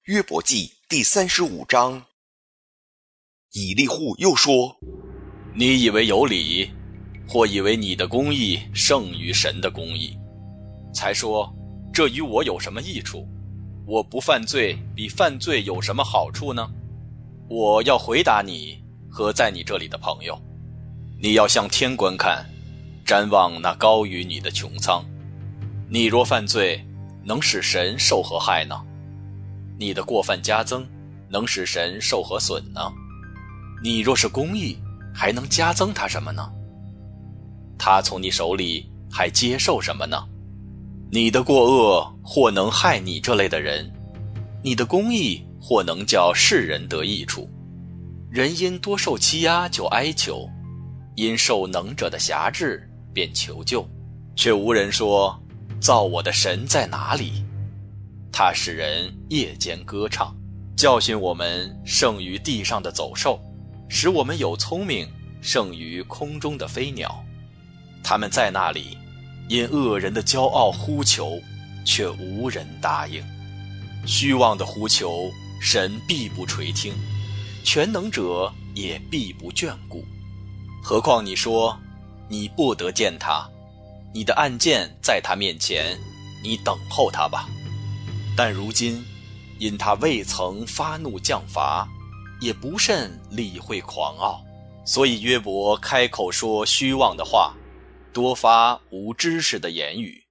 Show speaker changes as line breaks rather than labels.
约伯记第35章。以利户又说：
你以为有理，或以为你的公义胜于神的公义，才说这与我有什么益处？我不犯罪比犯罪有什么好处呢？我要回答你和在你这里的朋友，你要向天观看，瞻望那高于你的穹苍。你若犯罪，能使神受何害呢？你的过犯加增，能使神受何损呢？你若是公义，还能加增他什么呢？他从你手里还接受什么呢？你的过恶或能害你这类的人，你的公义或能叫世人得益处。人因多受欺压就哀求，因受能者的辖制便求救，却无人说造我的神在哪里？他使人夜间歌唱，教训我们胜于地上的走兽，使我们有聪明胜于空中的飞鸟。他们在那里因恶人的骄傲呼求，却无人答应。虚妄的呼求，神必不垂听，全能者也必不眷顾。何况你说你不得见他，你的案件在他面前，你等候他吧。但如今因他未曾发怒降罚，也不甚理会狂傲，所以约伯开口说虚妄的话，多发无知识的言语。